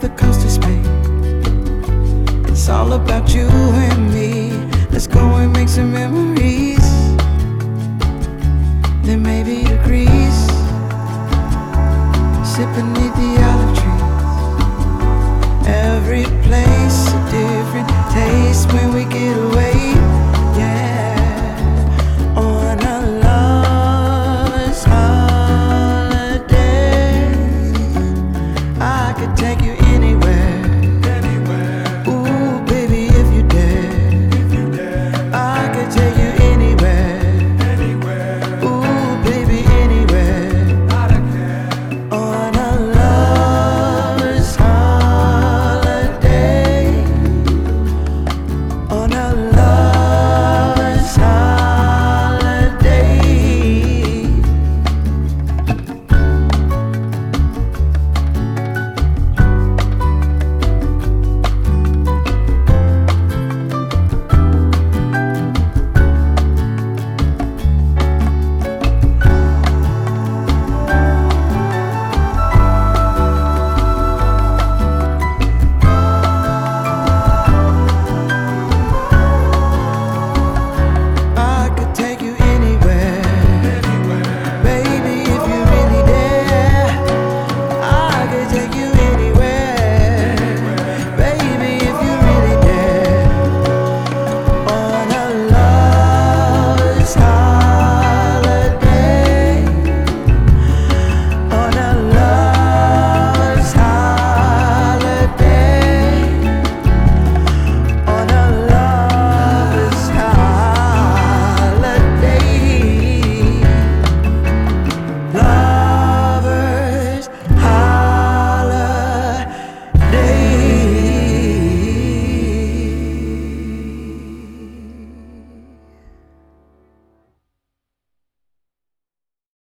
the coast of Spain. It's all about you and me. Let's go and make some memories. Then maybe to Greece, sit beneath the olive trees. Every place a different taste when we get away. Yeah, on a lover's holiday, I could take you